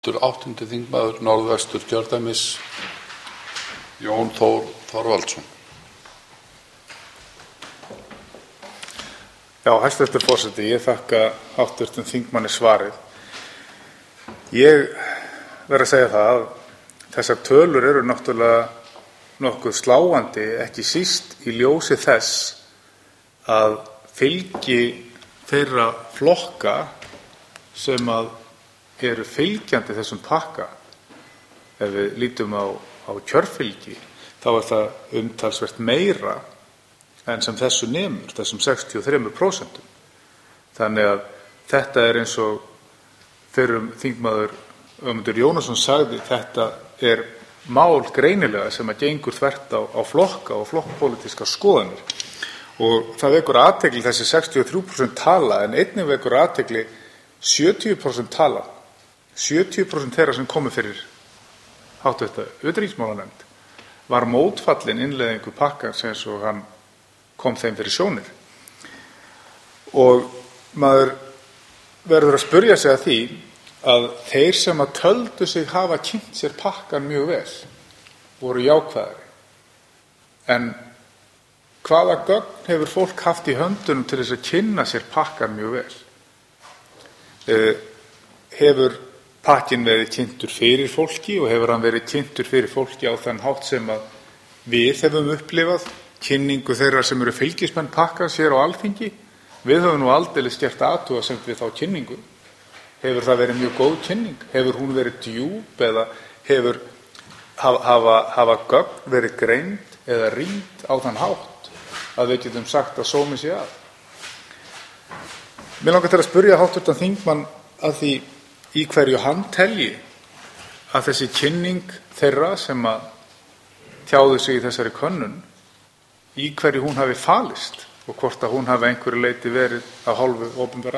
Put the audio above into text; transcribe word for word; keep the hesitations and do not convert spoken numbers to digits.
Áttundi þingmaður Norðvesturkjördæmis, Jón Þór Þorvaldsson. Já, hæstvirtur forseti, ég þakka háttvirtum þingmanni svarið. Ég verð að segja það að þessar tölur eru náttúrulega nokkuð sláandi, ekki síst í ljósi þess að fylgi þeirra flokka sem að eru fylgjandi þessum pakka, ef við lítum á, á kjörfylgi, þá er það umtalsvert meira en sem þessu nemur, þessum sextíu og þrjú prósent. Þannig að þetta er eins og fyrrum þingmaður Ögmundur Jónasson sagði, þetta er mál greinilega sem að gengur þvert á, á flokka og flokkpólitískar skoðanir. Og það vekur athygli þessi sextíu og þrjú prósent tala, en einnig vekur athygli sjötíu prósent tala. sjötíu prósent þeirra sem komu fyrir háttvirta utanríkismálanefnd var mótfallin innleiðingu pakkans eins og hann kom þeim fyrir sjónir. Og maður verður að spyrja sig að því að þeir sem að töldu sig hafa kynnt sér pakkan mjög vel voru jákvæðari. En hvaða gögn hefur fólk haft í höndunum til þess að kynna sér pakkan mjög vel? Eh, hefur pakkinn verið kynntur fyrir fólki og hefur hann verið kynntur fyrir fólki á þann hátt sem að við hefum upplifað kynningu þeirra sem eru fylgismenn pakkans hér á Alþingi? Við höfum nú aldeilis gert athugasemd við þá kynningu. Hefur það verið mjög góð kynning? Hefur hún verið djúp eða hefur hafa, hafa gögn verið greind eða rýnd á þann hátt að við getum sagt að sómi sé að? Mér langar til að spyrja háttvirtan þingmann að því í hverju hann telji að þessi kynning þeirra sem að tjáðu sig í þessari könnun, í hverju hún hafi falist og hvort að hún hafi einhverju leyti verið af hálfu opinberra